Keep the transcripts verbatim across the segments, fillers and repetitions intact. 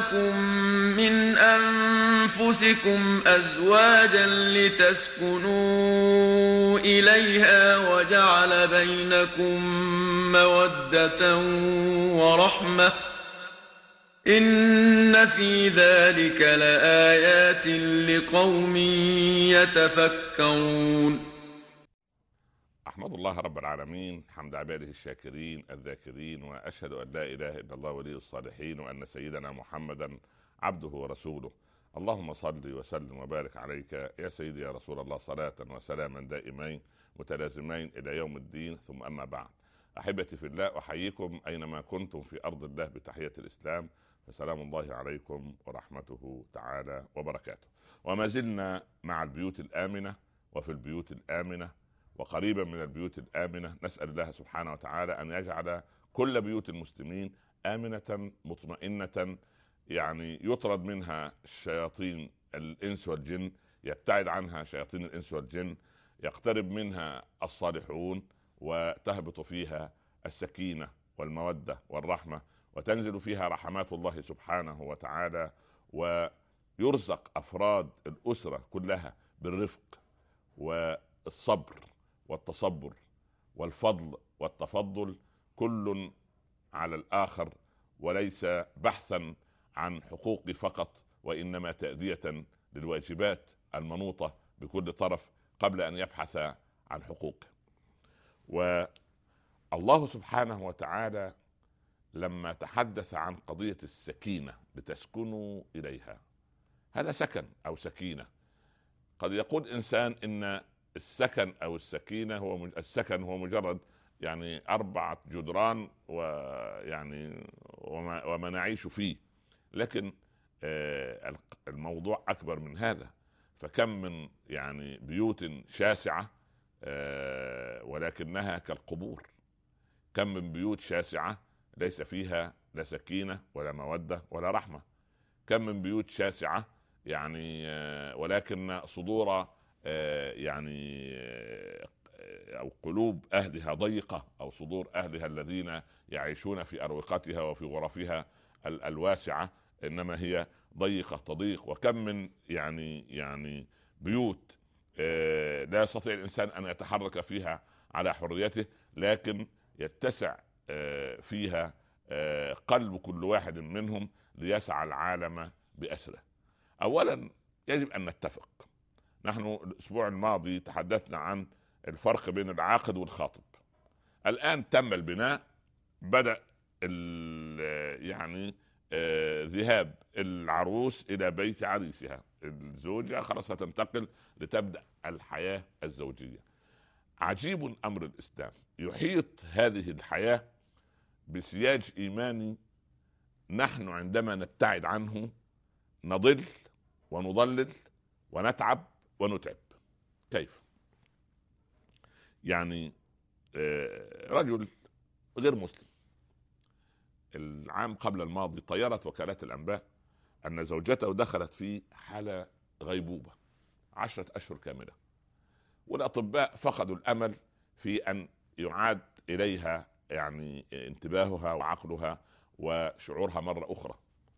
لكم من أنفسكم أزواجا لتسكنوا إليها وجعل بينكم مودة ورحمة إن في ذلك لآيات لقوم يتفكرون. أحمد الله رب العالمين حمد عباده الشاكرين الذاكرين، وأشهد أن لا إله إلا الله ولي الصالحين، وأن سيدنا محمدا عبده ورسوله. اللهم صل وسلم وبارك عليك يا سيدي يا رسول الله، صلاة وسلاما دائمين متلازمين إلى يوم الدين. ثم أما بعد، أحبتي في الله، أحييكم أينما كنتم في أرض الله بتحية الإسلام، فسلام الله عليكم ورحمته تعالى وبركاته. وما زلنا مع البيوت الآمنة وفي البيوت الآمنة وقريبا من البيوت الآمنة. نسأل الله سبحانه وتعالى أن يجعل كل بيوت المسلمين آمنة مطمئنة، يعني يطرد منها الشياطين الإنس والجن، يبتعد عنها شياطين الإنس والجن، يقترب منها الصالحون، وتهبط فيها السكينة والمودة والرحمة، وتنزل فيها رحمات الله سبحانه وتعالى، ويرزق أفراد الأسرة كلها بالرفق والصبر والتصبر والفضل والتفضل، كل على الآخر، وليس بحثا عن حقوق فقط، وإنما تأدية للواجبات المنوطة بكل طرف قبل أن يبحث عن حقوقه. والله سبحانه وتعالى لما تحدث عن قضية السكينة لتسكنوا إليها، هذا سكن أو سكينة. قد يقول إنسان إن السكن أو السكينة هو مج... السكن هو مجرد يعني أربعة جدران ويعني وما, وما نعيش فيه، لكن آه الموضوع أكبر من هذا. فكم من يعني بيوت شاسعة آه ولكنها كالقبور، كم من بيوت شاسعة ليس فيها لا سكينة ولا مودة ولا رحمة، كم من بيوت شاسعة يعني آه ولكن صدور يعني أو قلوب أهلها ضيقة، أو صدور أهلها الذين يعيشون في أروقتها وفي غرفها الواسعة إنما هي ضيقة تضيق. وكم من يعني يعني بيوت لا يستطيع الإنسان أن يتحرك فيها على حريته، لكن يتسع فيها قلب كل واحد منهم ليسعى العالم بأسره. أولا يجب أن نتفق. نحن الأسبوع الماضي تحدثنا عن الفرق بين العاقد والخاطب. الآن تم البناء، بدأ يعني آه ذهاب العروس إلى بيت عريسها، الزوجة خلاص ستنتقل لتبدأ الحياة الزوجية. عجيب أمر الإسلام، يحيط هذه الحياة بسياج إيماني نحن عندما نبتعد عنه نضل ونضلل ونتعب ونتعب. كيف؟ يعني رجل غير مسلم العام قبل الماضي طيرت وكالات الأنباء أن زوجته دخلت في حالة غيبوبة عشرة أشهر كاملة، والأطباء فقدوا الأمل في أن يعاد إليها يعني انتباهها وعقلها وشعورها مرة أخرى.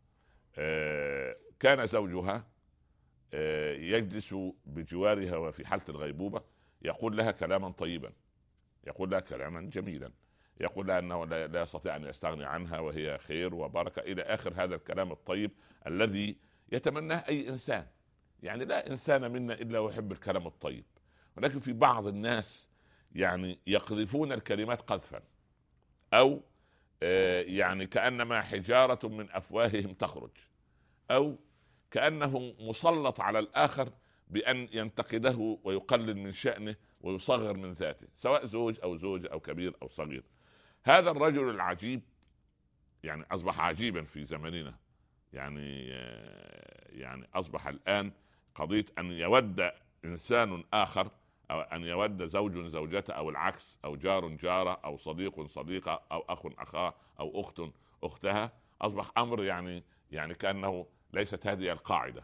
كان زوجها يجلس بجوارها وفي حالة الغيبوبة يقول لها كلاما طيبا، يقول لها كلاما جميلا، يقول لها أنه لا يستطيع أن يستغني عنها وهي خير وبركة إلى آخر هذا الكلام الطيب الذي يتمناه أي إنسان. يعني لا إنسان منا إلا ويحب الكلام الطيب، ولكن في بعض الناس يعني يقذفون الكلمات قذفا، أو يعني كأنما حجارة من أفواههم تخرج، أو كأنه مسلط على الآخر بأن ينتقده ويقلل من شأنه ويصغر من ذاته، سواء زوج أو زوجة أو كبير أو صغير. هذا الرجل العجيب يعني أصبح عجيبا في زمننا، يعني يعني أصبح الآن قضية أن يود إنسان آخر، أو أن يود زوج زوجته، أو العكس، أو جار جارة، أو صديق صديقة، أو أخ أخاه، أو أخت أختها، أصبح أمر يعني يعني كأنه ليست هذه القاعدة.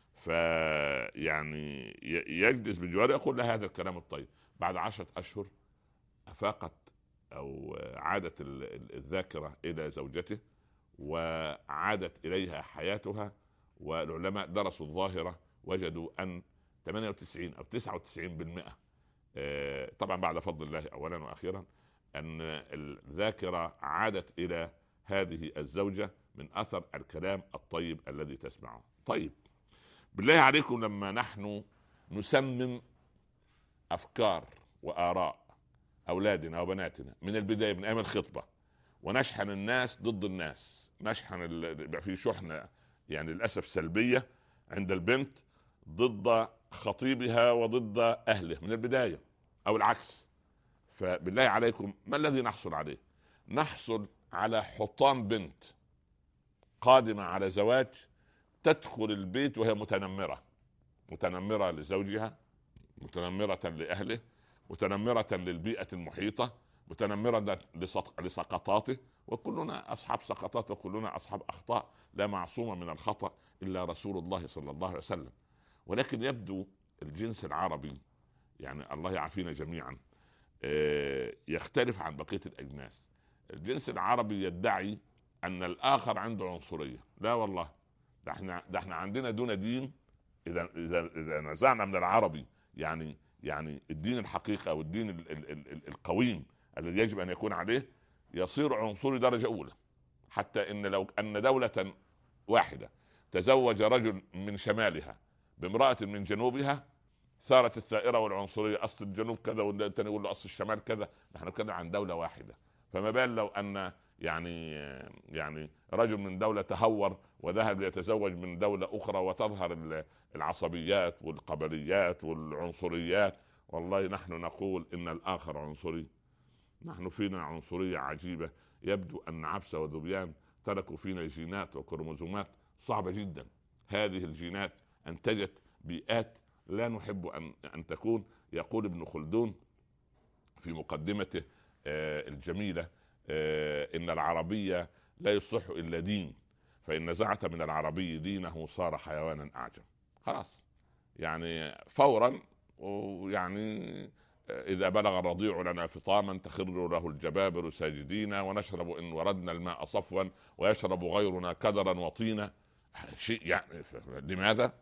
فيعني يجلس بجواره يقول له هذا الكلام الطيب. بعد عشرة أشهر أفاقت أو عادت الذاكرة إلى زوجته، وعادت إليها حياتها. والعلماء درسوا الظاهرة وجدوا أن ثمانية وتسعين أو تسعة وتسعين بالمئة، طبعا بعد فضل الله أولا وأخيرا، أن الذاكرة عادت إلى هذه الزوجة من أثر الكلام الطيب الذي تسمعه. طيب بالله عليكم، لما نحن نسمم أفكار وآراء أولادنا وبناتنا من البداية من أيام الخطبة، ونشحن الناس ضد الناس، نشحن ال... في شحنة يعني للأسف سلبية عند البنت ضد خطيبها وضد أهله من البداية أو العكس، فبالله عليكم ما الذي نحصل عليه؟ نحصل على حطام بنت قادمة على زواج تدخل البيت وهي متنمرة، متنمرة لزوجها، متنمرة لأهله، متنمرة للبيئة المحيطة، متنمرة لسقطاته. وكلنا أصحاب سقطات وكلنا أصحاب أخطاء، لا معصوم من الخطأ إلا رسول الله صلى الله عليه وسلم. ولكن يبدو الجنس العربي، يعني الله يعافينا جميعا، يختلف عن بقية الأجناس. الجنس العربي يدعي أن الآخر عنده عنصرية. لا والله، ده احنا ده احنا عندنا دون دين. إذا إذا إذا نزعنا من العربي يعني يعني الدين الحقيقة والدين ال ال ال القويم الذي يجب أن يكون عليه، يصير عنصري درجة أولى. حتى إن لو أن دولة واحدة تزوج رجل من شمالها بامرأة من جنوبها ثارت الثائرة والعنصرية، أصل الجنوب كذا والتاني يقول له أصل الشمال كذا. نحن نتكلم عن دولة واحدة، فما بال لو أن يعني يعني رجل من دولة تهور وذهب يتزوج من دولة أخرى وتظهر العصبيات والقبليات والعنصريات. والله نحن نقول إن الآخر عنصري. نحن فينا عنصرية عجيبة. يبدو أن عبسة وذبيان تركوا فينا جينات وكروموزومات صعبة جدا. هذه الجينات أنتجت بيئات لا نحب أن أن تكون. يقول ابن خلدون في مقدمته آه الجميلة آه إن العربية لا يصح إلا دين، فإن نزعت من العربي دينه صار حيوانا أعجم. خلاص يعني فورا. ويعني إذا بلغ الرضيع لنا فطاما تخر له الجبابر ساجدين، ونشرب إن وردنا الماء صفوا ويشرب غيرنا كدرا وطينا. شيء يعني لماذا؟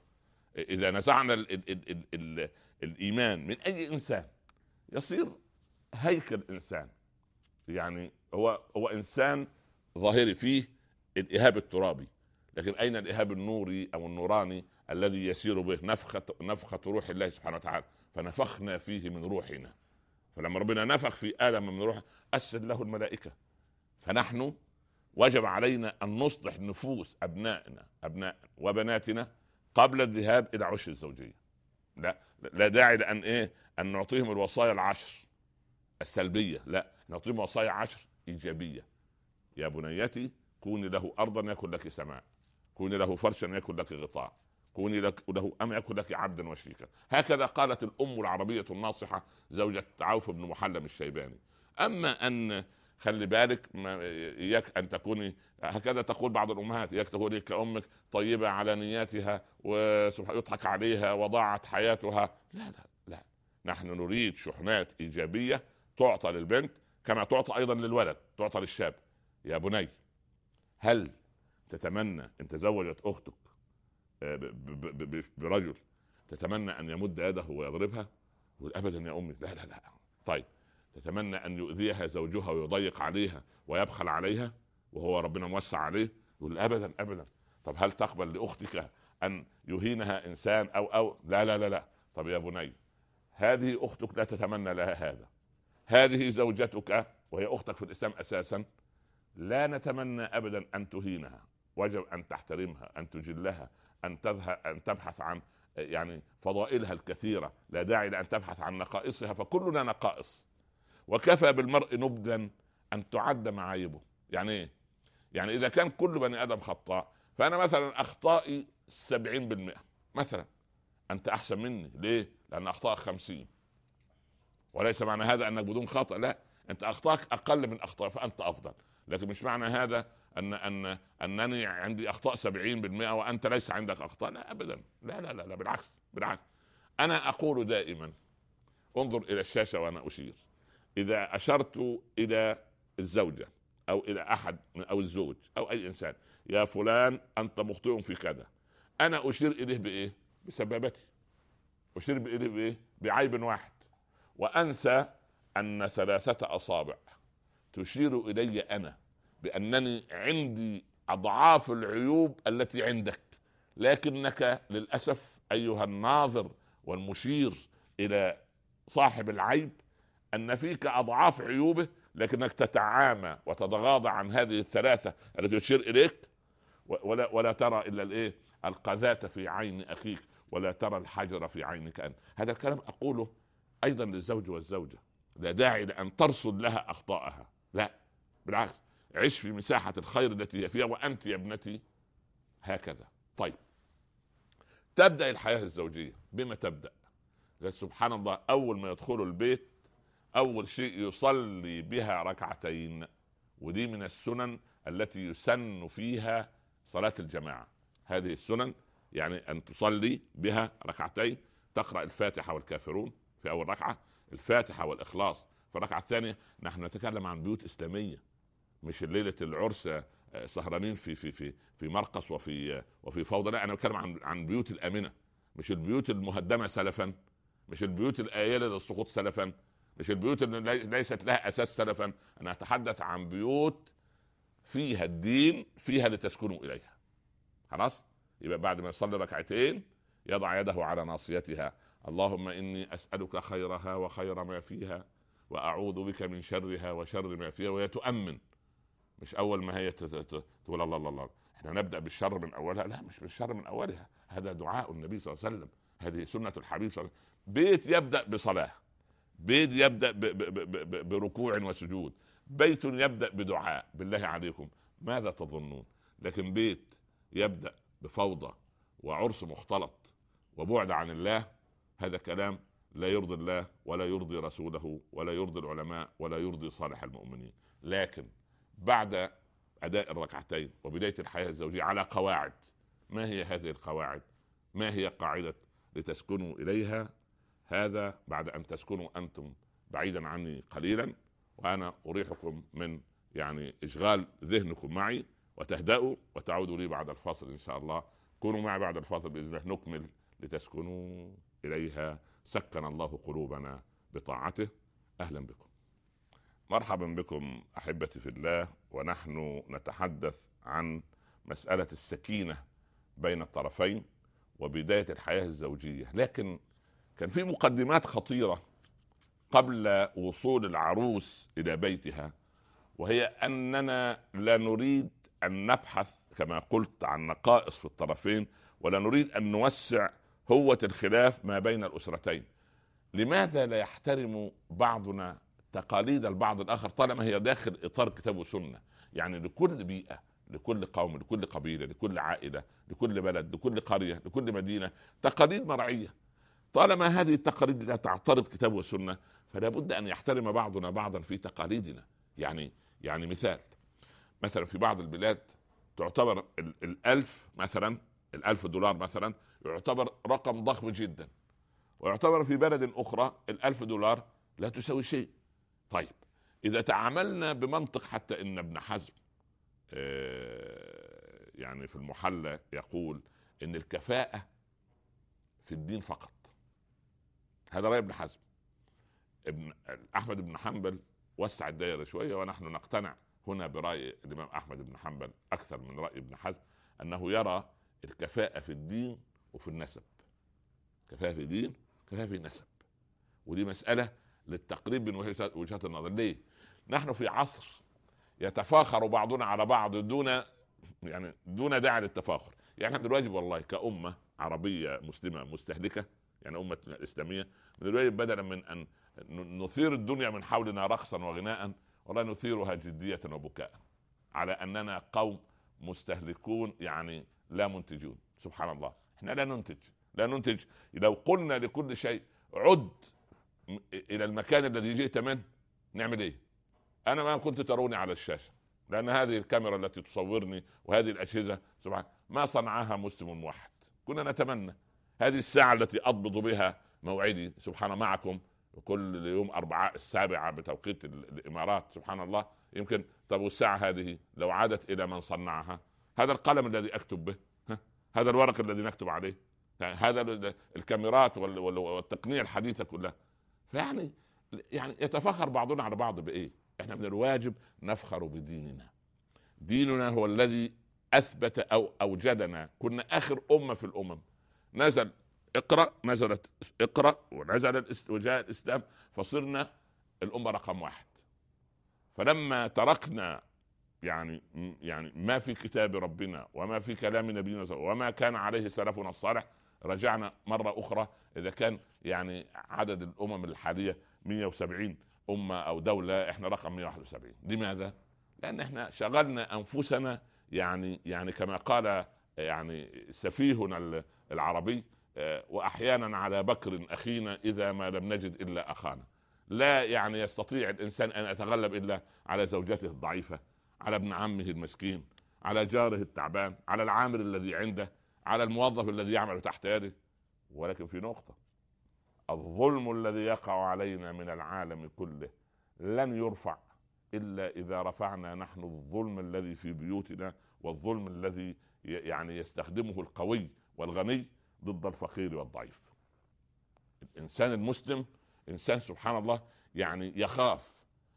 إذا نزعنا ال ال ال ال ال الإيمان من أي إنسان يصير هيكل إنسان. يعني هو هو إنسان ظاهري فيه الإهاب الترابي، لكن أين الإهاب النوري أو النوراني الذي يسير به نفخة نفخة روح الله سبحانه وتعالى؟ فنفخنا فيه من روحنا. فلما ربنا نفخ في آدم من روحه أسجد له الملائكة. فنحن وجب علينا أن نصلح نفوس أبنائنا أبناء وبناتنا قبل الذهاب إلى عش الزوجية. لا لا داعي لأن إيه أن نعطيهم الوصايا العشر السلبية، لا نعطيهم وصايا عشر إيجابية. يا بنيتي كوني له أرضا يكن لك سماء، كوني له فرشا يكن لك غطاء، كوني لك له أم يكن لك عبدا وشريكا. هكذا قالت الأم العربية الناصحة زوجة عوف بن محلم الشيباني. أما أن خلي بالك إياك أن تكوني هكذا تقول بعض الأمهات، إياك تقولي كأمك طيبة على نياتها ويضحك عليها وضاعت حياتها. لا لا لا، نحن نريد شحنات إيجابية تعطى للبنت كما تعطى أيضا للولد، تعطى للشاب. يا بني، هل تتمنى إن تزوجت أختك برجل تتمنى أن يمد يده ويضربها؟ أبدا يا أمي. لا لا لا. طيب تتمنى أن يؤذيها زوجها ويضيق عليها ويبخل عليها وهو ربنا موسع عليه؟ يقول أبدا أبدا. طب هل تقبل لأختك أن يهينها إنسان أو أو لا لا لا لا. طب يا بني، هذه أختك لا تتمنى لها هذا، هذه زوجتك وهي أختك في الإسلام أساسا، لا نتمنى أبدا أن تهينها. وجب أن تحترمها، أن تجلها، أن تذهب أن تبحث عن يعني فضائلها الكثيرة. لا داعي لأن تبحث عن نقائصها، فكلنا نقائص. وكفى بالمرء نبلا أن تعد معايبه. يعني إيه؟ يعني إذا كان كل بني آدم خطاء، فأنا مثلا أخطائي سبعين بالمئة مثلا، أنت أحسن مني. ليه؟ لأن أخطائك خمسين. وليس معنى هذا أنك بدون خطأ، لا، أنت أخطائك أقل من أخطاء فأنت أفضل. لكن مش معنى هذا أن أن أنني عندي أخطاء سبعين بالمئة وأنت ليس عندك أخطاء. لا أبدا. لا لا لا, لا بالعكس بالعكس. أنا أقول دائما انظر إلى الشاشة وأنا أشير. إذا أشرت إلى الزوجة او الى احد او الزوج او اي انسان: يا فلان انت مخطئ في كذا، انا اشير اليه بايه؟ بسبابتي، اشير اليه بايه؟ بعيب واحد، وانسى ان ثلاثه اصابع تشير الي انا بانني عندي اضعاف العيوب التي عندك، لكنك للاسف ايها الناظر والمشير الى صاحب العيب ان فيك اضعاف عيوبه، لكنك تتعامى وتتغاضى عن هذه الثلاثه التي تشير اليك، ولا ولا ترى الا الايه؟ القذاة في عين اخيك، ولا ترى الحجر في عينك انت. هذا الكلام اقوله ايضا للزوج والزوجه، لا داعي لان ترصد لها اخطائها، لا بالعكس، عش في مساحه الخير التي هي فيها، وانت يا ابنتي هكذا. طيب، تبدا الحياه الزوجيه بما تبدا؟ سبحان الله، اول ما يدخلوا البيت اول شيء يصلي بها ركعتين، ودي من السنن التي يسن فيها صلاة الجماعة. هذه السنن يعني ان تصلي بها ركعتين، تقرأ الفاتحة والكافرون في اول ركعة، الفاتحة والاخلاص في الركعة الثانية. نحن نتكلم عن بيوت اسلامية، مش ليلة العرس سهرانين في في في في مرقص وفي وفي فوضى، لا، انا بتكلم عن عن بيوت الامنة، مش البيوت المهدمة سلفا، مش البيوت الآيلة للسقوط سلفا، مش البيوت اللي ليست لها اساس سلفا. انا اتحدث عن بيوت فيها الدين، فيها لتسكنوا اليها. خلاص، يبقى بعد ما يصلي ركعتين يضع يده على ناصيتها: اللهم اني اسالك خيرها وخير ما فيها، واعوذ بك من شرها وشر ما فيها. وهي تؤمن، مش اول ما هي تقول الله الله الله احنا نبدا بالشر من اولها، لا، مش بالشر من اولها، هذا دعاء النبي صلى الله عليه وسلم، هذه سنه الحبيب صلى الله عليه وسلم. بيت يبدا بصلاه، بيت يبدأ ب ب ب ب بركوع وسجود، بيت يبدأ بدعاء. بالله عليكم ماذا تظنون؟ لكن بيت يبدأ بفوضى وعرس مختلط وبعد عن الله، هذا كلام لا يرضي الله ولا يرضي رسوله ولا يرضي العلماء ولا يرضي صالح المؤمنين. لكن بعد أداء الركعتين وبداية الحياة الزوجية على قواعد. ما هي هذه القواعد؟ ما هي قاعدة لتسكنوا إليها؟ هذا بعد أن تسكنوا أنتم بعيدا عني قليلا، وأنا أريحكم من يعني إشغال ذهنكم معي، وتهدأوا وتعودوا لي بعد الفاصل إن شاء الله. كونوا معي بعد الفاصل بإذن الله، نكمل لتسكنوا إليها. سكن الله قلوبنا بطاعته. أهلا بكم، مرحبا بكم أحبتي في الله، ونحن نتحدث عن مسألة السكينة بين الطرفين وبداية الحياة الزوجية. لكن كان في مقدمات خطيرة قبل وصول العروس إلى بيتها، وهي أننا لا نريد أن نبحث كما قلت عن نقائص في الطرفين، ولا نريد أن نوسع هوة الخلاف ما بين الأسرتين. لماذا لا يحترم بعضنا تقاليد البعض الآخر طالما هي داخل إطار كتاب وسنة؟ يعني لكل بيئة، لكل قوم، لكل قبيلة، لكل عائلة، لكل بلد، لكل قرية، لكل مدينة تقاليد مرعية. طالما هذه التقاليد لا تعترض كتاب وسنة، فلا بد أن يحترم بعضنا بعضا في تقاليدنا. يعني يعني مثال، مثلا في بعض البلاد تعتبر الألف مثلا، الألف دولار مثلا يعتبر رقم ضخم جدا، ويعتبر في بلد أخرى الألف دولار لا تساوي شيء. طيب، إذا تعاملنا بمنطق، حتى إن ابن حزم يعني في المحلى يقول إن الكفاءة في الدين فقط. هذا رأي ابن حزم. ابن أحمد بن حنبل وسع الدائرة شوية، ونحن نقتنع هنا برأي الإمام أحمد بن حنبل أكثر من رأي ابن حزم، أنه يرى الكفاءة في الدين وفي النسب. كفاءة في الدين، كفاءة في النسب، ودي مسألة للتقريب بين وجهات النظر. ليه؟ نحن في عصر يتفاخر بعضنا على بعض دون يعني دون داعي للتفاخر. يعني من الواجب والله كأمة عربية مسلمة مستهلكة، يعني أمة إسلامية، من الواجب بدلا من أن نثير الدنيا من حولنا رقصا وغناء، ولا نثيرها جدية وبكاء، على أننا قوم مستهلكون يعني لا منتجون. سبحان الله، احنا لا ننتج لا ننتج لو قلنا لكل شيء عد إلى المكان الذي جئت منه، نعمل إيه؟ أنا ما كنت تروني على الشاشة، لأن هذه الكاميرا التي تصورني وهذه الأجهزة سبحان ما صنعها مسلم موحد. كنا نتمنى هذه الساعة التي أضبط بها موعدي سبحان معكم كل يوم أربعاء السابعة بتوقيت الإمارات، سبحان الله، يمكن طب والساعة هذه لو عادت إلى من صنعها، هذا القلم الذي أكتب به، ها؟ هذا الورق الذي نكتب عليه، هذا الكاميرات والتقنية الحديثة كلها. فيعني يعني يتفخر بعضنا على بعض بإيه؟ إحنا من الواجب نفخر بديننا. ديننا هو الذي أثبت أو أوجدنا. كنا آخر أمة في الأمم. نزل اقرأ، نزلت اقرأ، ونزل وجاء الإسلام، فصرنا الأمة رقم واحد. فلما تركنا يعني يعني ما في كتاب ربنا وما في كلام نبينا وما كان عليه سلفنا الصالح، رجعنا مرة أخرى. إذا كان يعني عدد الأمم الحالية مئة وسبعين أمة أو دولة، إحنا رقم مئة وواحد وسبعين. لماذا؟ لأن إحنا شغلنا أنفسنا، يعني يعني كما قال يعني سفيهنا العربي: وأحيانا على بكر أخينا إذا ما لم نجد إلا أخانا. لا يعني يستطيع الإنسان أن يتغلب إلا على زوجته الضعيفة، على ابن عمه المسكين، على جاره التعبان، على العامل الذي عنده، على الموظف الذي يعمل تحت يده. ولكن في نقطة: الظلم الذي يقع علينا من العالم كله لن يرفع إلا إذا رفعنا نحن الظلم الذي في بيوتنا، والظلم الذي يعني يستخدمه القوي والغني ضد الفقير والضعيف. الإنسان المسلم إنسان سبحان الله يعني يخاف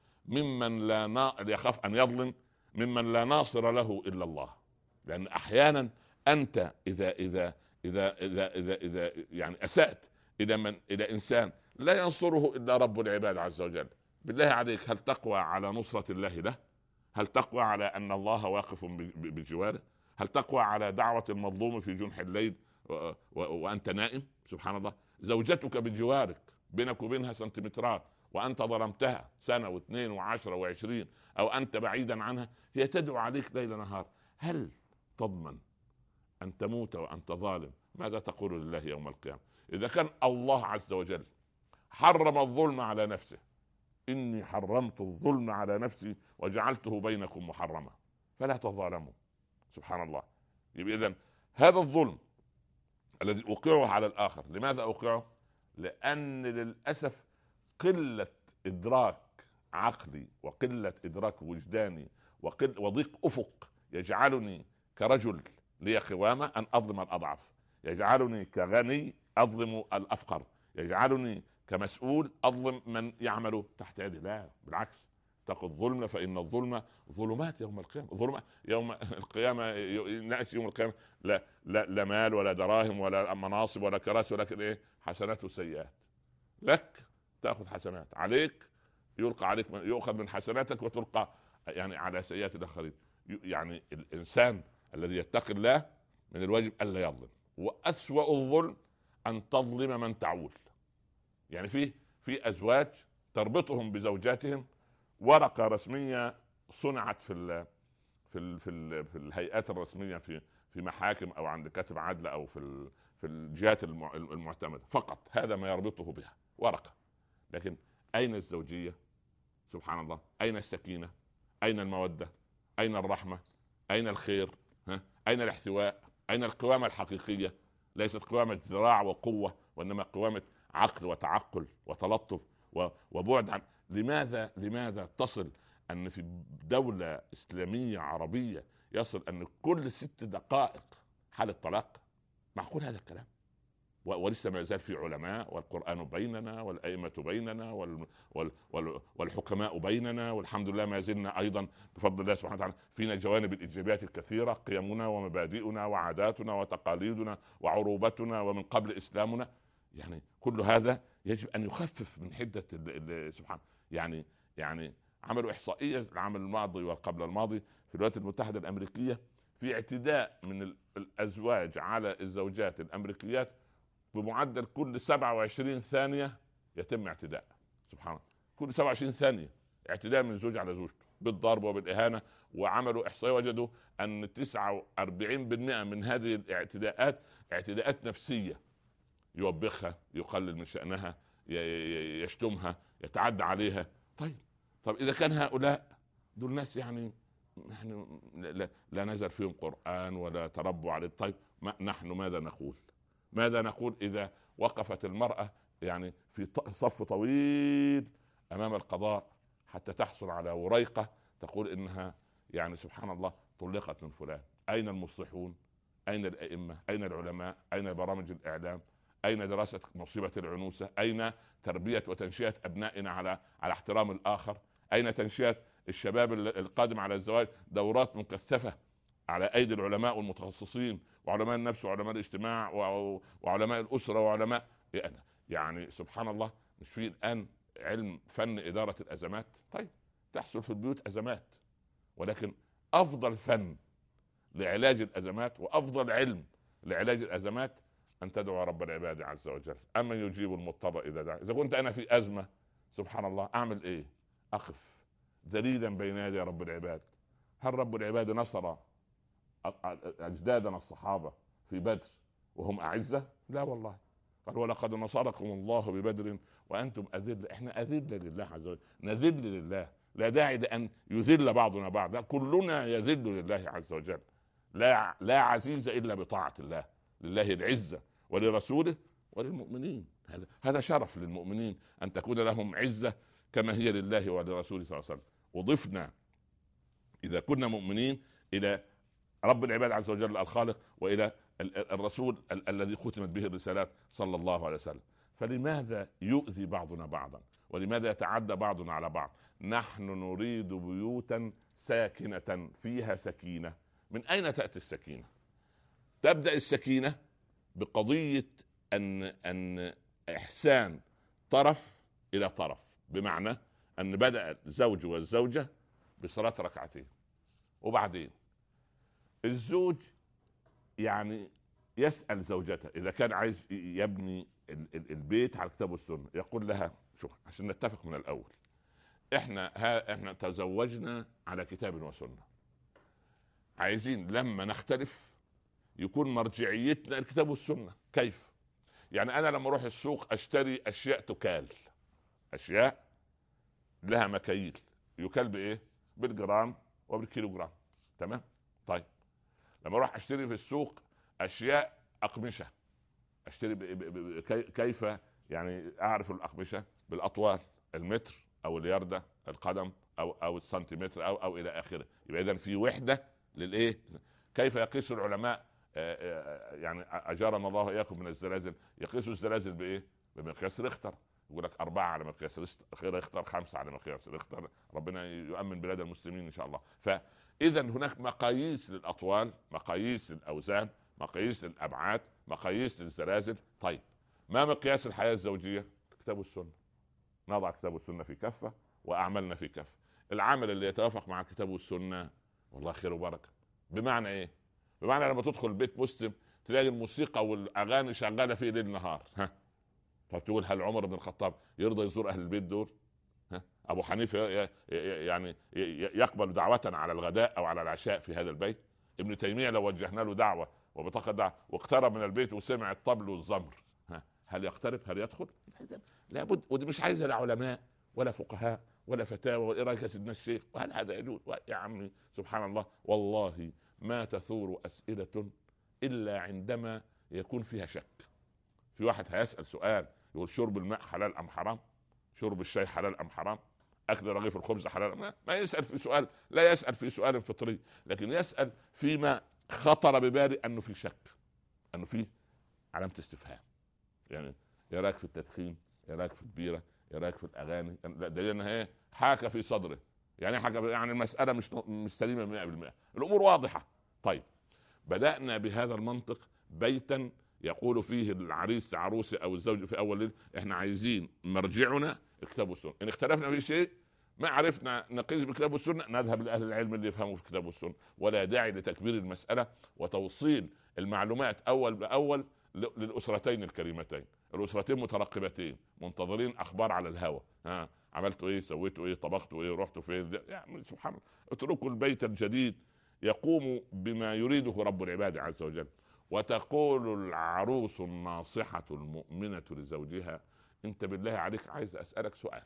ممن لا نا... يخاف أن يظلم ممن لا ناصر له إلا الله. لأن أحيانا أنت إذا إذا إذا إذا إذا, إذا يعني أسأت إلى من إلى إنسان لا ينصره إلا رب العباد عز وجل، بالله عليك هل تقوى على نصرة الله له؟ هل تقوى على أن الله واقف بجواره؟ هل تقوى على دعوة المظلوم في جنح الليل و... و... وأنت نائم؟ سبحان الله. زوجتك بجوارك، بينك وبينها سنتيمترات، وأنت ظلمتها سنة واثنين وعشرة وعشرين، أو أنت بعيدا عنها، هي تدعو عليك ليل نهار. هل تضمن أن تموت وأنت ظالم؟ ماذا تقول لله يوم القيامة؟ إذا كان الله عز وجل حرم الظلم على نفسه: إني حرمت الظلم على نفسي وجعلته بينكم محرما فلا تظالموا. سبحان الله. يبقى إذن هذا الظلم الذي أوقعه على الآخر، لماذا أوقعه؟ لأن للأسف قلة إدراك عقلي وقلة إدراك وجداني وقل وضيق أفق يجعلني كرجل لي قوامة أن أظلم الأضعف، يجعلني كغني أظلم الأفقر، يجعلني كمسؤول أظلم من يعمل تحت يدي. لا، بالعكس، اتقوا الظلم فإن الظلم ظلمات يوم القيامة. ظلمات يوم القيامة، نأتي يوم القيامة لا لا لا مال ولا دراهم ولا مناصب ولا كراسي، ولكن إيه؟ حسنات وسيئات. لك تأخذ حسنات، عليك يلقى عليك يؤخذ من حسناتك وتلقى يعني على سيئات الآخرين. يعني الإنسان الذي يتقي الله من الواجب ألا يظلم. وأسوأ الظلم أن تظلم من تعول. يعني في في أزواج تربطهم بزوجاتهم ورقة رسمية صنعت في ال في ال في, ال في الهيئات الرسمية في في محاكم أو عند كاتب عدل أو في ال في الجهات المعتمدة، فقط هذا ما يربطه بها، ورقة. لكن أين الزوجية؟ سبحان الله. أين السكينة؟ أين المودة؟ أين الرحمة؟ أين الخير؟ ها؟ أين الاحتواء؟ أين القوامة الحقيقية؟ ليست قوامة ذراع وقوة، وإنما قوامة عقل وتعقل وتلطف وبعد عن. لماذا لماذا تصل أن في دولة إسلامية عربية يصل أن كل ست دقائق حالة طلاق؟ معقول هذا الكلام؟ ولسه ما يزال في علماء، والقرآن بيننا، والأئمة بيننا، وال وال وال والحكماء بيننا، والحمد لله ما زلنا أيضا بفضل الله سبحانه وتعالى فينا جوانب الإيجابيات الكثيرة، قيمنا ومبادئنا وعاداتنا وتقاليدنا وعروبتنا ومن قبل إسلامنا. يعني كل هذا يجب أن يخفف من حدة سبحان. يعني يعني عملوا إحصائية العام الماضي والقبل الماضي في الولايات المتحدة الأمريكية في اعتداء من الأزواج على الزوجات الأمريكيات بمعدل كل سبعة وعشرين ثانية يتم اعتداء. سبحان الله. كل سبعة وعشرين ثانية اعتداء من زوج على زوجته بالضرب وبالإهانة. وعملوا إحصائية وجدوا أن تسعة وأربعين بالمئة من هذه الاعتداءات اعتداءات نفسية، يوبخها، يقلل من شأنها، يشتمها، يتعدى عليها. طيب طب إذا كان هؤلاء دول ناس يعني نحن لا, لا نزل فيهم قرآن ولا تربوا عليه، طيب ما نحن ماذا نقول؟ ماذا نقول إذا وقفت المرأة يعني في صف طويل أمام القضاء حتى تحصل على وريقة تقول انها يعني سبحان الله طلقت من فلان. اين المصلحون؟ اين الائمه؟ اين العلماء؟ اين برامج الاعلام؟ اين دراسه مصيبه العنوسه؟ اين تربيه وتنشئه ابنائنا على على احترام الاخر؟ اين تنشئه الشباب القادم على الزواج؟ دورات مكثفه على ايدي العلماء والمتخصصين وعلماء النفس وعلماء الاجتماع وعلماء الاسره وعلماء يعني سبحان الله. مش في الان علم فن اداره الازمات؟ طيب تحصل في البيوت ازمات، ولكن افضل فن لعلاج الازمات وافضل علم لعلاج الازمات ان تدعو رب العباد عز وجل. اما يجيب المضطر اذا دعا. اذا كنت انا في ازمه سبحان الله اعمل ايه؟ اقف ذليلا بين يدي رب العباد. هل رب العباد نصر اجدادنا الصحابه في بدر وهم اعزه؟ لا والله. قال ولقد نصركم الله ببدر وانتم اذل. احنا اذل لله عز وجل، نذل لله، لا داعي لان يذل بعضنا بعض، كلنا يذل لله عز وجل. لا لا عزيز الا بطاعه الله، لله العزه ولرسوله وللمؤمنين. هذا هذا شرف للمؤمنين ان تكون لهم عزه كما هي لله ولرسوله صلى الله عليه وسلم. وضفنا اذا كنا مؤمنين الى رب العباد عز وجل الخالق والى الرسول ال- الذي ختمت به الرسالات صلى الله عليه وسلم. فلماذا يؤذي بعضنا بعضا؟ ولماذا يتعدى بعضنا على بعض؟ نحن نريد بيوتا ساكنة فيها سكينة. من أين تأتي السكينة؟ تبدأ السكينة بقضية أن أن إحسان طرف إلى طرف، بمعنى أن بدأ الزوج والزوجة بصلاة ركعتين، وبعدين الزوج يعني يسأل زوجته إذا كان عايز يبني البيت على الكتاب والسنة، يقول لها شوف عشان نتفق من الأول، احنا ها احنا تزوجنا على كتاب وسنة، عايزين لما نختلف يكون مرجعيتنا الكتاب والسنة. كيف؟ يعني انا لما اروح السوق اشتري اشياء تكال، اشياء لها مكاييل، يكال بايه؟ بالجرام وبالكيلوغرام، تمام؟ طيب لما اروح اشتري في السوق اشياء اقمشة، اشتري ب... ب... ب... كيف يعني اعرف الاقمشة؟ بالاطوال، المتر او الياردة، القدم او او السنتيمتر او او الى اخره. يبقى اذا في وحدة للايه؟ كيف يقيس العلماء يعني اجارنا الله واياكم من الزلازل؟ يقيسوا الزلازل بايه؟ بمقياس ريختر. يقول لك أربعة على مقياس ريختر، خمسة على مقياس ريختر. ربنا يؤمن بلاد المسلمين إن شاء الله. فإذا هناك مقاييس للأطوال، مقاييس للأوزان، مقاييس للأبعاد، مقاييس للزلازل. طيب ما مقياس الحياة الزوجية؟ كتاب السنة. نضع كتاب السنة في كفة وأعملنا في كفة. العمل اللي يتوافق مع الكتاب والسنة والله خير وبركة. بمعنى إيه؟ بمعنى لما تدخل بيت مسلم تلاقي الموسيقى والأغاني شغالة فيه ليل نهار، ها؟ فتقول هل عمر بن الخطاب يرضى يزور اهل البيت دول؟ ها؟ ابو حنيفه يعني يقبل دعوه على الغداء او على العشاء في هذا البيت؟ ابن تيميه لو وجهنا له دعوه وبطاقه دعوه واقترب من البيت وسمع الطبل والزمر، ها؟ هل يقترب؟ هل يدخل؟ لابد. ودي مش عايزه لا علماء ولا فقهاء ولا فتاوى ولا رايك سيدنا الشيخ، وهل هذا يجوز؟ يا عمي سبحان الله، والله ما تثور اسئله الا عندما يكون فيها شك. في واحد هيسأل سؤال يقول شرب الماء حلال أم حرام؟ شرب الشاي حلال أم حرام؟ أكل رغيف الخبز حلال؟ ما, ما يسأل في سؤال، لا يسأل في سؤال فطري، لكن يسأل فيما خطر ببالي أنه في شك، أنه في علامة استفهام. يعني يراك في التدخين، يراك في البيرة، يراك في الأغاني، دليل أنها إيه؟ حاكة في صدره. يعني حاجة، يعني المسألة مش مش سليمة مئة بالمئة، الأمور واضحة. طيب بدأنا بهذا المنطق بيتا يقول فيه العريس عروسه او الزوج في اول ليل احنا عايزين مرجعنا الكتاب والسنه. ان اختلفنا في شيء ما عرفنا نقيس بالكتاب والسنه نذهب لاهل العلم اللي يفهموا في الكتاب والسنه، ولا داعي لتكبير المساله وتوصيل المعلومات اول باول للاسرتين الكريمتين. الاسرتين مترقبتين منتظرين اخبار على الهوى، ها عملتوا ايه؟ سويتوا ايه؟ طبختوا ايه؟ رحتوا فين؟ يعني سبحان الله. اتركوا البيت الجديد يقوم بما يريده رب العباد عز وجل. وتقول العروس الناصحة المؤمنة لزوجها انت بالله عليك عايز اسألك سؤال،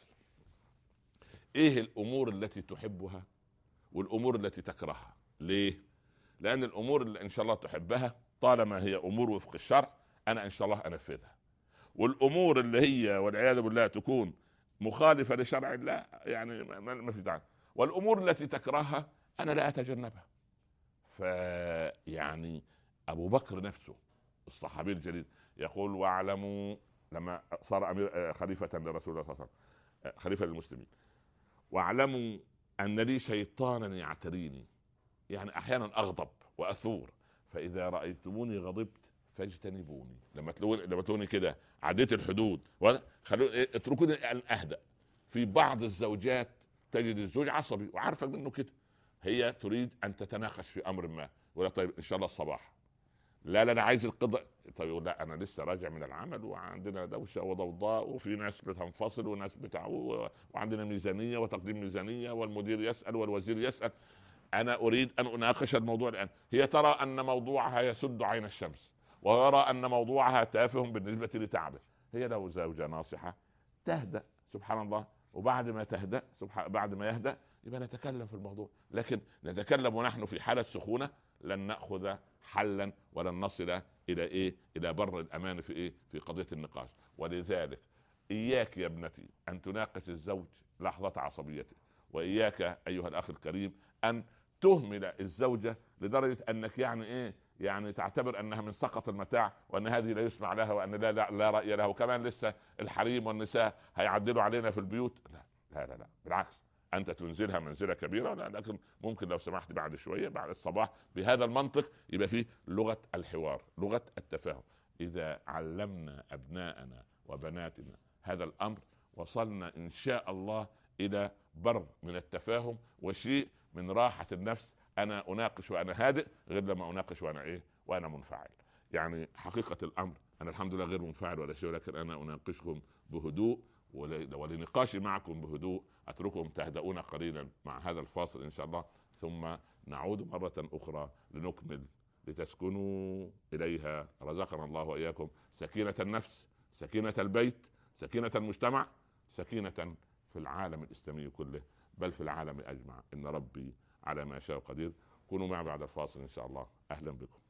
ايه الامور التي تحبها والامور التي تكرهها؟ ليه؟ لان الامور اللي ان شاء الله تحبها طالما هي امور وفق الشرع انا ان شاء الله انفذها، والامور اللي هي والعياذ بالله تكون مخالفة لشرع الله يعني ما في داعي. والامور التي تكرهها انا لا اتجنبها. فيعني ابو بكر نفسه الصحابي الجليل يقول: واعلموا، لما صار امير خليفه لرسول الله صلى الله عليه وسلم، خليفه للمسلمين: واعلموا ان لي شيطانا يعتريني، يعني احيانا اغضب واثور، فاذا رايتموني غضبت فاجتنبوني. لما تلوني لما تلوني كده عديت الحدود، خلوني اتركوني ان اهدأ. في بعض الزوجات تجد الزوج عصبي وعارفه منه كده، هي تريد ان تتناقش في امر ما، ولا طيب ان شاء الله الصباح، لا لا انا عايز القضاء، طيب لا انا لسه راجع من العمل وعندنا دوشه وضوضاء وفي ناس بتنفصل وناس بتاع، وعندنا ميزانيه وتقديم ميزانيه والمدير يسال والوزير يسال، انا اريد ان اناقش الموضوع الان. هي ترى ان موضوعها يسد عين الشمس، ويرى ان موضوعها تافه بالنسبه لتعبه. هي لو زوجه ناصحه تهدأ سبحان الله، وبعد ما تهدأ سبحان بعد ما يهدأ يبقى نتكلم في الموضوع. لكن نتكلم ونحن في حاله سخونه لن ناخذ حلا ولن نصل الى ايه الى بر الامان في ايه في قضيه النقاش. ولذلك اياك يا ابنتي ان تناقش الزوج لحظه عصبيته، واياك ايها الاخ الكريم ان تهمل الزوجه لدرجه انك يعني ايه يعني تعتبر انها من سقط المتاع، وان هذه لا يسمع لها، وان لا لا, لا راي لها، وكمان لسه الحريم والنساء هيعدلوا علينا في البيوت. لا لا لا, لا. بالعكس، انت تنزلها منزله كبيره، لكن ممكن لو سمحت بعد شويه بعد الصباح بهذا المنطق يبقى فيه لغه الحوار، لغه التفاهم. اذا علمنا ابناءنا وبناتنا هذا الامر وصلنا ان شاء الله الى بر من التفاهم وشيء من راحه النفس. انا اناقش وانا هادئ غير لما اناقش وانا ايه وانا منفعل. يعني حقيقه الامر انا الحمد لله غير منفعل ولا شيء، ولكن انا اناقشكم بهدوء، ولنقاشي معكم بهدوء اترككم تهدؤون قليلا مع هذا الفاصل ان شاء الله، ثم نعود مره اخرى لنكمل لتسكنوا اليها. رزقنا الله واياكم سكينه النفس، سكينه البيت، سكينه المجتمع، سكينه في العالم الاسلامي كله، بل في العالم اجمع. ان ربي على ما شاء قدير. كونوا معي بعد الفاصل ان شاء الله. اهلا بكم،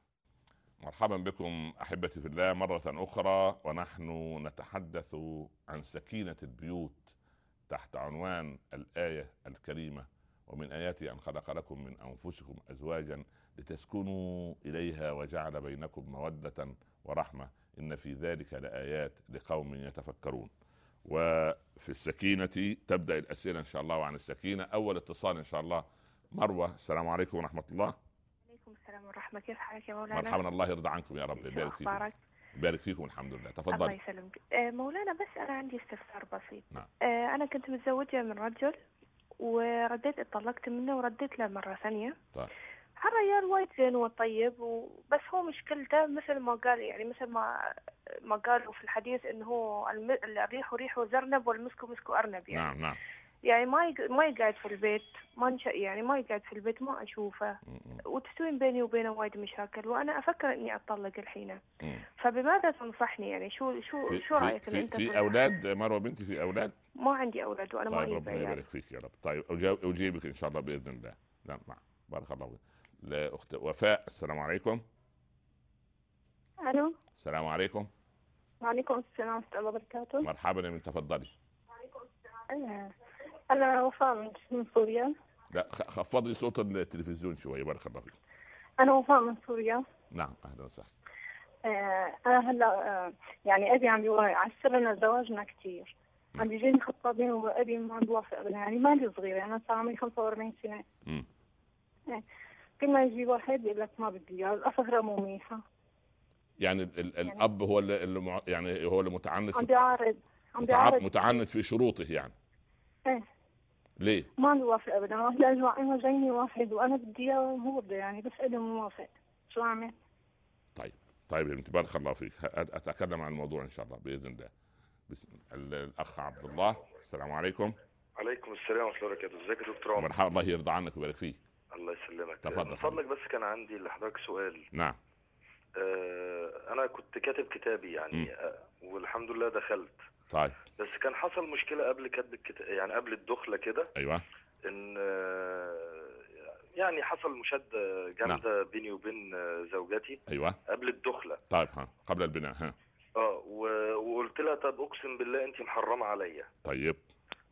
مرحبا بكم احبتي في الله مره اخرى، ونحن نتحدث عن سكينه البيوت تحت عنوان الايه الكريمه: ومن اياته ان خلق لكم من انفسكم ازواجا لتسكنوا اليها وجعل بينكم موده ورحمه ان في ذلك لايات لقوم يتفكرون. وفي السكينه تبدا الاسئله ان شاء الله. وعن السكينه اول اتصال ان شاء الله. مروه، السلام عليكم ورحمه الله. عليكم السلام ورحمة. كيف حالك يا مولانا؟ مرحبا، الله يرضى عنكم يا رب. يبارك فيكم. يبارك فيكم الحمد لله. تفضل. الله يسلمك. آه مولانا، بس أنا عندي استفسار بسيط. نعم. آه أنا كنت متزوجة من رجل ورديت اتطلقت منه ورديت له مرة ثانية. طيب. هالرجال وايد زين وطيب، وبس هو مشكلته مثل ما قال، يعني مثل ما ما قالوا في الحديث انه هو الريح ريح زرنب والمسك مسك ارنب. يعني نعم نعم. يعني ما يق... ما يقعد في البيت، ما نش... يعني ما يقعد في البيت، ما اشوفه، وتسوين بيني وبينه وايد مشاكل، وانا افكر اني اطلق الحين. فبماذا تنصحني؟ يعني شو شو في شو رايك في, انت؟ في اولاد مروه بنتي؟ في اولاد؟ ما عندي اولاد وانا طيب ما ربنا يبارك فيك يا رب. طيب اجيبك ان شاء الله باذن الله. لا نعم، بارك الله فيك. لاخت وفاء، السلام عليكم. الو. السلام عليكم. وعليكم السلام ورحمه الله وبركاته. مرحبا يا من، تفضلي. وعليكم السلام. انا وفاء من سوريا. لا خفضي صوت التلفزيون شويه بارك الله فيك. انا وفاء من سوريا. نعم اهلا وسهلا. آه انا هلا آه يعني ابي عم يعسر لنا زواجنا كثير. عم بيجيني خطابين وابي ما عم بوافق ابدا، يعني مالي صغيره، انا صار عمري خمسة وأربعين سنه. امم آه. كل ما يجي واحد يقول لك ما بدي اياه، الافكار مو منيحه. يعني, ال ال الاب هو اللي يعني هو اللي متعنت، عم بيعارض عم بيعارض متعنت في شروطه يعني. ايه. ليه؟ ما بيوافق ابدا، لانه جايني واحد وانا بدي اياه وهو بده، يعني بس انا موافق، شو اعمل؟ طيب طيب يا بنتي بارك الله فيك، اتكلم عن الموضوع ان شاء الله باذن الله. بسم الاخ عبد الله، السلام عليكم. عليكم السلام ورحمه الله وبركاته. ازيك يا دكتور عمر؟ مرحبا، الله يرضى عنك ويبارك فيك. الله يسلمك. تفضل. من فضلك بس كان عندي لحضرتك سؤال. نعم. آه انا كنت كاتب كتابي يعني آه والحمد لله دخلت. طيب. بس كان حصل مشكله قبل كتب الكتاب، يعني قبل الدخله كده. ايوه. ان آه يعني حصل مشاده جامده. نعم. بيني وبين زوجتي. ايوه. قبل الدخله. طيب ها قبل البناء. ها اه وقلت لها طب اقسم بالله انت محرمه عليا. طيب.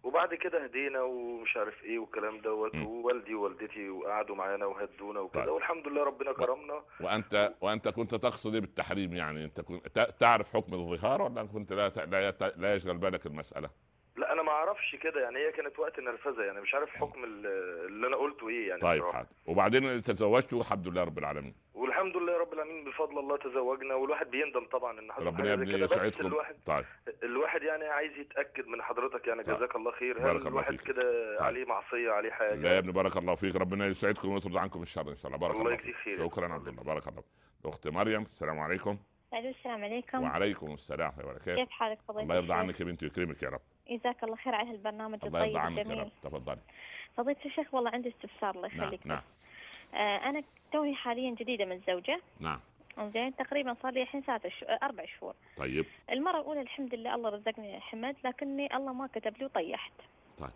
وبعد كده هدينا ومش عارف ايه والكلام دوت، ووالدي ووالدتي وقعدوا معانا وهدونا وكده. طيب. والحمد لله ربنا كرمنا. وانت وانت كنت تقصد ايه بالتحريم؟ يعني انت كنت تعرف حكم الظهار ولا كنت لا لا, لا يشغل بالك المسألة؟ لا انا ما اعرفش كده يعني، هي كانت وقت نرفزه يعني، مش عارف حكم اللي انا قلته ايه يعني. طيب حاضر. وبعدين تزوجتوا الحمد لله رب العالمين. والحمد لله رب العالمين بفضل الله تزوجنا، والواحد بيندم طبعا ان حصل ربنا حاجه كده، بس الواحد طيب. الواحد يعني عايز يتاكد من حضرتك يعني. طيب. جزاك الله خير. هل الواحد كده طيب. عليه معصيه عليه حاجه؟ لا يا ابني بارك الله فيك، ربنا يسعدكم ويطرد عنكم الشر ان شاء الله. بارك الله, الله فيك. خير. شكرا عبد الله، بارك الله. اخت مريم السلام عليكم. السلام عليكم. وعليكم السلام ورحمه الله وبركاته. كيف حالك فضيلة؟ الله يرضى عنك يا بنتي ويكرمك يا رب. جزاك الله خير على هالبرنامج الطيب الجميل. الله يرضى عنك. تفضلي. فضيلة الشيخ والله عندي استفسار الله يخليك. نعم. نعم. آه انا توي حاليا جديده متزوجه. نعم. زين تقريبا صار لي الحين ساعة شو... اربع شهور. طيب. المره الاولى الحمد لله الله رزقني حمد، لكني الله ما كتب لي وطيحت. طيب.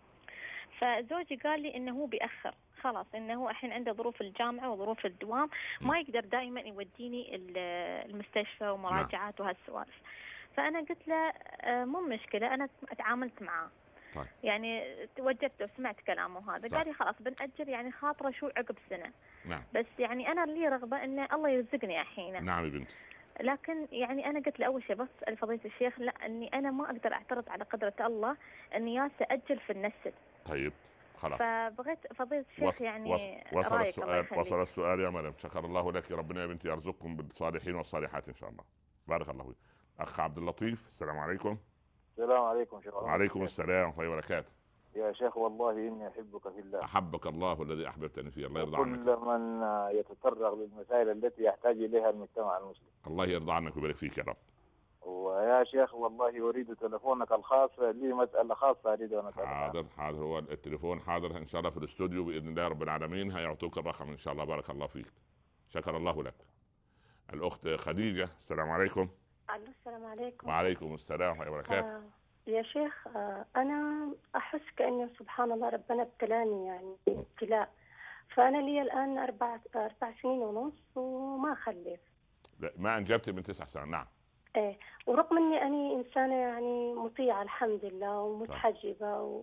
فزوجي قال لي انه هو بيأخر خلاص، انه هو الحين عنده ظروف الجامعه وظروف الدوام، ما يقدر دائما يوديني المستشفى ومراجعات وهالسوالف. فانا قلت له مو مشكله، انا تعاملت معاه. طيب. يعني توجبت وسمعت كلامه هذا. طيب. قال لي خلاص بنأجل يعني خاطره شو عقب سنه. نعم. بس يعني انا لي رغبه ان الله يرزقني الحين. نعم يا بنتي. لكن يعني انا قلت له اول شيء بس فضيلة الشيخ لا، اني انا ما اقدر اعترض على قدره الله اني يا ساجل في النسل. طيب خلاص. فبغيت فضيلة الشيخ وص... يعني وصل السؤال. وصل السؤال يا مريم. شكر الله لك. ربنا يا بنتي يرزقكم بالصالحين والصالحات ان شاء الله. بارك الله فيك. اخ عبد اللطيف السلام عليكم. السلام عليكم شيخ. وعليكم السلام ورحمه الله وبركاته. يا شيخ والله اني احبك في الله. احبك الله الذي احببتني فيه. الله يرضى عنك. كل من يتطرق للمسائل التي يحتاج اليها المجتمع المسلم. الله يرضى عنك ويبارك فيك يا رب. ويا شيخ والله اريد تلفونك الخاص، لي مساله خاصه اريد ان اسالك. حاضر حاضر. هو التليفون حاضر ان شاء الله في الاستوديو باذن الله رب العالمين، هيعطوك الرقم ان شاء الله. بارك الله فيك. شكر الله لك. الاخت خديجه السلام عليكم. السلام عليكم. وعليكم السلام ورحمه الله وبركاته. آه يا شيخ آه انا احس كانه سبحان الله ربنا ابتلاني يعني ابتلاء. فانا لي الان اربع اربع سنين ونص وما خلف. لا ما انجبت من تسع سنوات. نعم. ايه ورغم اني اني انسانه يعني مطيعه الحمد لله ومتحجبه و...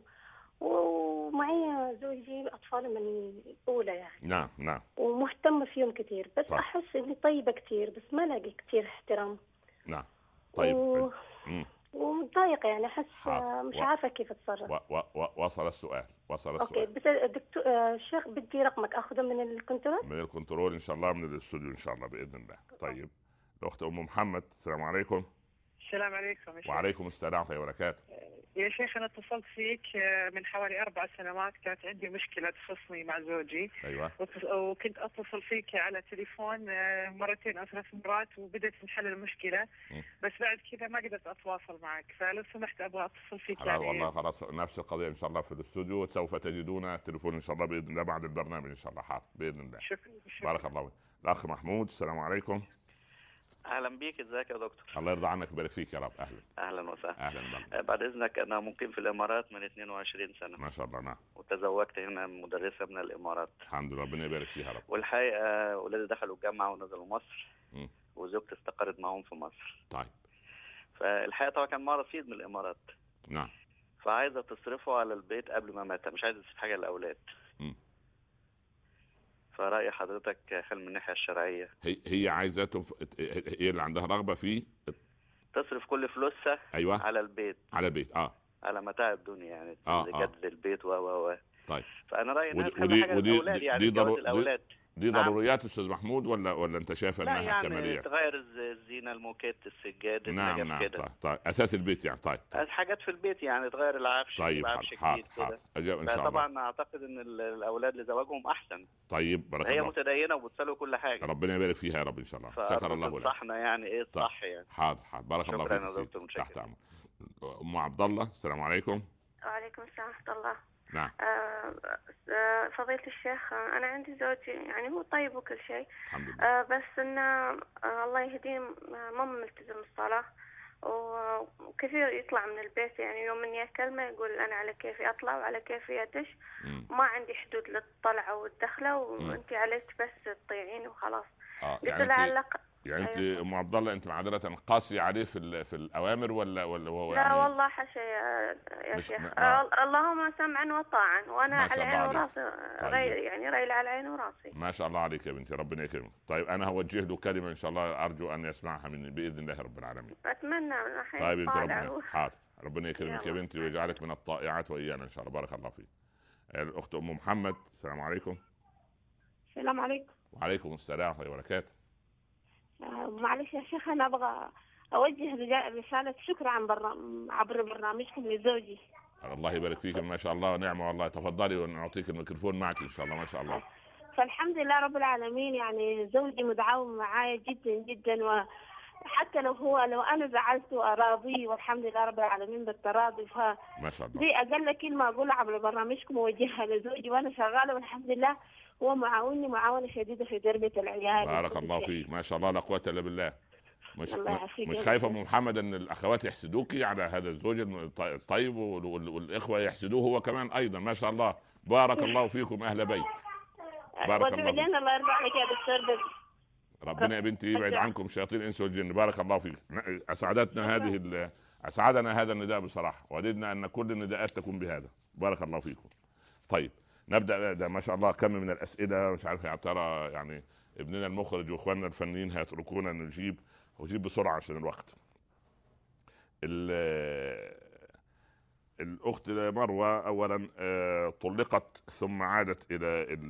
ومعي زوجي اطفال من الاولى يعني. نعم نعم. ومهتمه فيهم كثير، بس طيب. احس اني طيبه كثير بس ما الاقي كثير احترام. نعم. طيب. و... ومضايقه يعني احس مش و... عارفه كيف اتصرف. و... و... و... وصل السؤال. وصل السؤال. اوكي بس الدكتور الشيخ بدي رقمك اخذه من الكنترول. من الكنترول ان شاء الله، من الاستوديو ان شاء الله باذن الله. طيب الاخت ام محمد السلام عليكم. السلام عليكم. وعليكم السلام ورحمه الله وبركاته. يا شيخ انا اتصلت فيك من حوالي اربع سنوات، كانت عندي مشكله تخصني مع زوجي. ايوه. وكنت اتصل فيك على تليفون مرتين او ثلاث مرات وبدت نحل المشكله. م. بس بعد كذا ما قدرت اتواصل معك، فلو سمحت ابغى اتصل فيك يعني. والله خلاص نفس القضيه ان شاء الله في الاستوديو، سوف تجدون التليفون ان شاء الله باذن الله بعد البرنامج ان شاء الله. حاضر باذن الله. شكرا. بارك الله فيك. الاخ محمود السلام عليكم. اهلا بيك. ازيك يا دكتور؟ الله يرضى عنك ويبارك فيك يا رب. اهلا اهلا وسهلا. اهلا بك. بعد اذنك انا مقيم في الامارات من اثنين وعشرين سنه. ما شاء الله. نعم. وتزوجت هنا مدرسه من الامارات. الحمد لله ربنا يبارك فيها يا رب. والحقيقه اولادي دخلوا الجامعه ونزلوا مصر. م. وزوجتي استقرت معهم في مصر. طيب. فالحقيقه طبعا كان معاه رصيد من الامارات. نعم. فعايزه تصرفه على البيت قبل ما مات، مش عايزه تصرف حاجه للاولاد. م. فرأي حضرتك خل من الناحية الشرعية. هي هي عايزة تف... هي اللي عندها رغبة فيه تصرف كل فلوسها. أيوة. على البيت. على البيت اه على متاع الدنيا يعني. اه جد البيت و و و طيب. فأنا رأيي إنها ودي حاجة ودي للأولاد يعني. دي ضرو... الأولاد. دي ضروريات استاذ محمود ولا ولا انت شايف انها يعني كماليه؟ تغير الزينه، الموكيت، السجاد، نعم نعم. كده. طيب. طيب اساس البيت يعني. طيب. حاجات في البيت يعني تغير العفش. طيب عفش حاضر جديد كده. اجاب ان شاء الله. طبعا اعتقد ان الاولاد لزواجهم احسن. طيب بارك هي الله. هي متدينه وبتصلي كل حاجه. ربنا يبارك فيها يا رب ان شاء الله. شكر الله لك. صحنا يعني ايه الصح طيب. يعني. حاضر حاضر. بارك الله فيك. شكرا يا دكتور. تحت امرك. ام عبد الله السلام عليكم. وعليكم السلام ورحمه الله. نعم. آه آه فضيلة الشيخ أنا عندي زوجي يعني هو طيب وكل شيء. الحمد لله. آه بس إنه آه الله يهديه ما ملتزم الصلاة وكثير يطلع من البيت يعني يوم من يكلمه يقول أنا على كيفي أطلع وعلى كيفي أدش. ما عندي حدود للطلعة والدخلة وأنت عليك بس تطيعيني وخلاص. آه يعني لعلق يعني انت أيوة. ام عبد الله انت معذره قاسي عليه في في الاوامر ولا ولا هو لا يعني والله حاشا يا, يا مش شيخ م... آه. اللهم سمعا وطاعا، وانا ما شاء على الله عيني عليك. وراسي. طيب. ري يعني ريل على عيني وراسي. ما شاء الله عليك يا بنتي، ربنا يكرمك. طيب انا هوجه له كلمه ان شاء الله ارجو ان يسمعها مني باذن الله رب العالمين. اتمنى من ناحيه. طيب انت طالع ربنا و- حاضر، ربنا يكرمك يا يلا. بنتي ويجعلك من الطائعات وايانا ان شاء الله. بارك الله فيك. الاخت ام محمد، السلام عليكم. السلام عليكم. وعليكم السلام ورحمه الله وبركاته. آه، معلش يا شيخ، أنا أبغى أوجه رجا- رسالة شكر عن برنامج عبر برنامجكم لزوجي. الله يبارك فيك، ما شاء الله ونعمه والله. تفضلي ونعطيك الميكروفون معك ان شاء الله. ما شاء الله. فالحمد لله رب العالمين، يعني زوجي متعاون معايا جدا جدا، وحتى لو هو لو أنا زعلته أراضيه، والحمد لله رب العالمين بالتراضي. ف ما شاء الله. دي أقل كلمة أقولها عبر برنامجكم وأوجهها لزوجي وأنا شغالة، والحمد لله هو معاوني معاونة شديدة في تربية العيال. بارك الله فيك، ما شاء الله لا قوه الا بالله. مش الله يعافيك مش يا خايفه رب. ام محمد ان الاخوات يحسدوكي على هذا الزوج الط- الطيب وال- وال- والاخوه يحسدوه هو كمان ايضا؟ ما شاء الله. بارك الله فيكم اهل بيت. بارك الله فيك. وادعي الله يرضى عليك يا دكتور. ربنا يا بنتي يبعد عنكم شياطين الانس والجن. بارك الله فيك. اسعدتنا هذه ال- اسعدنا هذا النداء بصراحه، وددنا ان كل النداءات تكون بهذا. بارك الله فيكم. طيب نبدا. ده ما شاء الله كم من الاسئله، مش عارف يا ترى يعني ابننا المخرج واخواننا الفنيين هيتركونا نجيب وجيب بسرعه عشان الوقت. الاخت مروه اولا آه، طلقت ثم عادت الى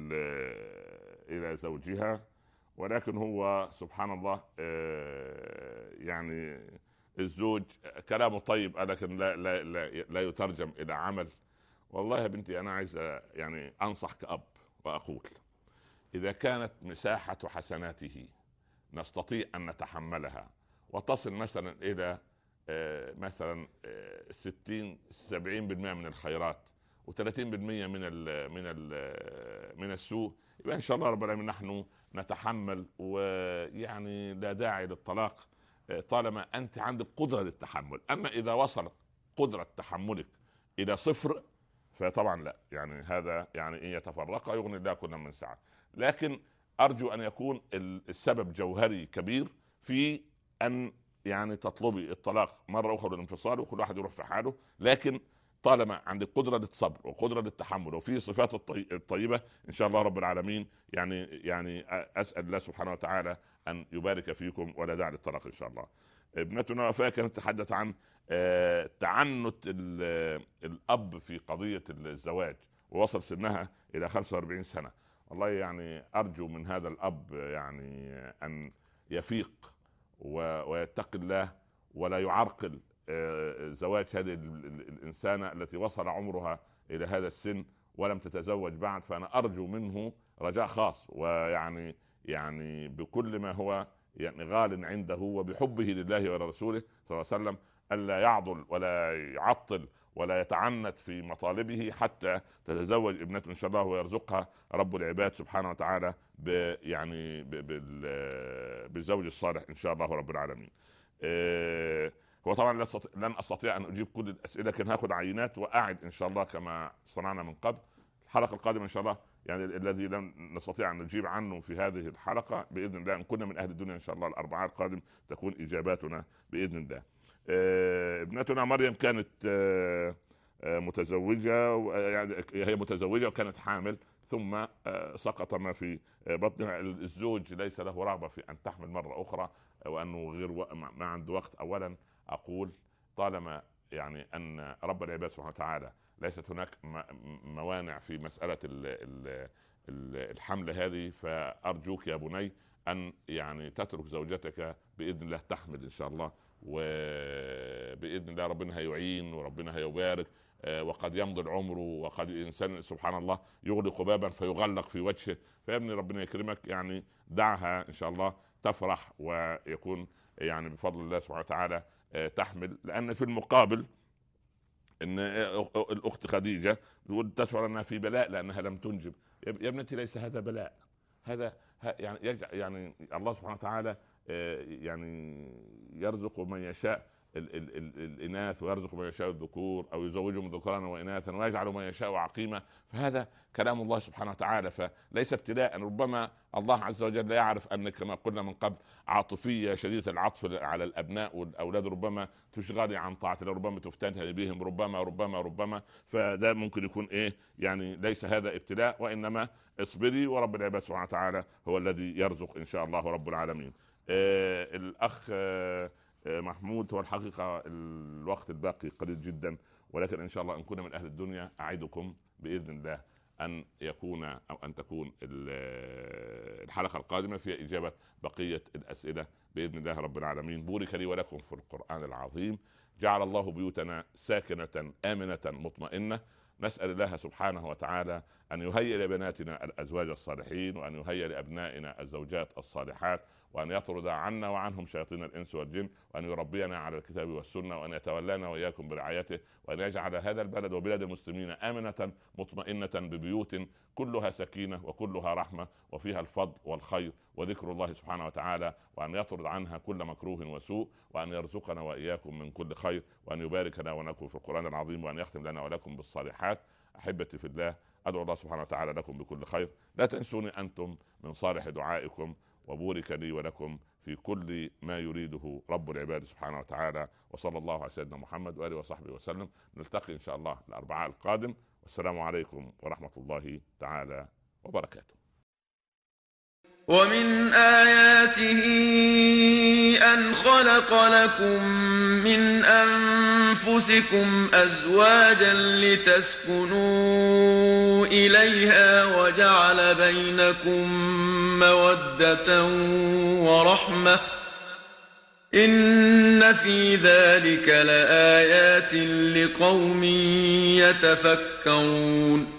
الى زوجها، ولكن هو سبحان الله آه، يعني الزوج كلامه طيب لكن لا لا لا, لا يترجم الى عمل. والله يا بنتي انا عايز يعني انصح كأب واقول اذا كانت مساحه حسناته نستطيع ان نتحملها وتصل مثلا الى آه، مثلا آه، ستين سبعين بالمئة من الخيرات وثلاثين بالمئة من ال من ال من السوء، يبقى ان شاء الله رب العالمين نحن نتحمل، ويعني لا داعي للطلاق آه، طالما انت عندك قدره للتحمل. اما اذا وصلت قدره تحملك الى صفر فطبعا لا، يعني هذا يعني ان يتفرق يغني الله كل من سعه. لكن ارجو ان يكون السبب جوهري كبير في ان يعني تطلبي الطلاق مرة أخرى والانفصال وكل واحد يروح في حاله، لكن طالما عندك قدرة للصبر وقدرة للتحمل وفي صفات الطي... الطيبة إن شاء الله رب العالمين، يعني يعني أسأل الله سبحانه وتعالى أن يبارك فيكم ولا داعي للطلاق إن شاء الله. ابنتنا وفاء كانت تتحدث عن آه تعنت الأب في قضية الزواج ووصل سنها إلى خمسة وأربعين سنة. والله يعني أرجو من هذا الأب يعني أن يفيق ويتقي الله ولا يعرقل زواج هذه الإنسانة التي وصل عمرها إلى هذا السن ولم تتزوج بعد. فأنا أرجو منه رجاء خاص، ويعني يعني بكل ما هو يعني غال عنده وبحبه لله ولرسوله صلى الله عليه وسلم ألا يعضل ولا يعطل ولا يتعنت في مطالبه حتى تتزوج ابنته إن شاء الله ويرزقها رب العباد سبحانه وتعالى ب يعني بالزوج الصالح إن شاء الله رب العالمين. إيه هو طبعا لن أستطيع أن أجيب كل الأسئلة، لكن هاخد عينات وأعد إن شاء الله كما صنعنا من قبل. الحلقة القادمة إن شاء الله يعني الذي لم نستطيع أن نجيب عنه في هذه الحلقة بإذن الله إن كنا من أهل الدنيا إن شاء الله الأربعاء القادم تكون إجاباتنا بإذن الله. آه ابنتنا مريم كانت آه آه متزوجة، يعني هي متزوجة وكانت حامل ثم آه سقط ما في آه بطنها. الزوج ليس له رغبة في أن تحمل مرة أخرى وأنه غير و... ما عنده وقت. أولا أقول طالما يعني أن رب العباد سبحانه وتعالى ليست هناك موانع في مسألة ال ال الحمل هذه، فأرجوك يا بني أن يعني تترك زوجتك بإذن الله تحمل إن شاء الله، وبإذن الله ربنا هيعين وربنا هيبارك. وقد يمضي العمر وقد الإنسان سبحان الله يغلق بابا فيغلق في وجهه. فيا ابني ربنا يكرمك، يعني دعها إن شاء الله تفرح ويكون يعني بفضل الله سبحانه وتعالى تحمل. لأن في المقابل ان الاخت خديجه تشعر انها في بلاء لانها لم تنجب. يا ابنتي ليس هذا بلاء، هذا يعني يعني الله سبحانه وتعالى يعني يرزق من يشاء ال ال ال الإناث ويرزق من يشاء الذكور، أو يزوجهم ذكرانا وإناثا ويجعل من يشاء عقيما، فهذا كلام الله سبحانه وتعالى، فليس ابتلاء. ربما الله عز وجل لا يعرف أن كما قلنا من قبل عاطفية شديدة العطف على الأبناء والأولاد، ربما تشغلي عن طاعة الله، ربما تفتنها بهم، ربما ربما ربما فده ممكن يكون إيه يعني ليس هذا ابتلاء، وإنما اصبري ورب العباد سبحانه وتعالى هو الذي يرزق إن شاء الله رب العالمين. آه الأخ آه محمود، هو الحقيقة الوقت الباقي قليل جدا، ولكن إن شاء الله إن كنا من أهل الدنيا أعدكم بإذن الله أن يكون أو أن تكون الحلقة القادمة فيها إجابة بقية الأسئلة بإذن الله رب العالمين. بورك لي ولكم في القرآن العظيم، جعل الله بيوتنا ساكنة آمنة مطمئنة. نسأل الله سبحانه وتعالى أن يهيئ لبناتنا الأزواج الصالحين، وأن يهيئ لأبنائنا الزوجات الصالحات، وأن يطرد عنا وعنهم شياطين الإنس والجن، وأن يربينا على الكتاب والسنة، وأن يتولانا وإياكم برعايته، وأن يجعل هذا البلد وبلاد المسلمين آمنة مطمئنة ببيوت كلها سكينة وكلها رحمة وفيها الفضل والخير وذكر الله سبحانه وتعالى، وأن يطرد عنها كل مكروه وسوء، وأن يرزقنا وإياكم من كل خير، وأن يبارك لنا ولكم في القرآن العظيم، وأن يختم لنا ولكم بالصالحات. أحبتي في الله، أدعو الله سبحانه وتعالى لكم بكل خير. لا تنسوني أنتم من صالح دعائكم، وبورك لي ولكم في كل ما يريده رب العباد سبحانه وتعالى. وصلى الله على سيدنا محمد وآله وصحبه وسلم. نلتقي إن شاء الله الأربعاء القادم، والسلام عليكم ورحمة الله تعالى وبركاته. ومن آياته أن خلق لكم من أنفسكم أزواجا لتسكنوا إليها وجعل بينكم مودة ورحمة، إن في ذلك لآيات لقوم يتفكرون.